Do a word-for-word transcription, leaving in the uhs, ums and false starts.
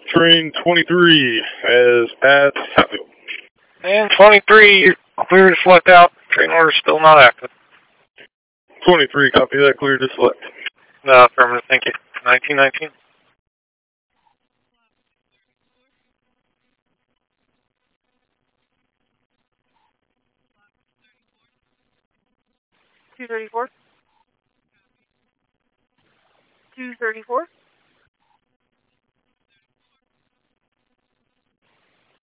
train twenty-three as at Hatfield. And twenty-three, clear to select out. Train order still not active. twenty-three, copy that, clear to select. No, affirmative, thank you. nineteen nineteen. two thirty-four. two thirty-four.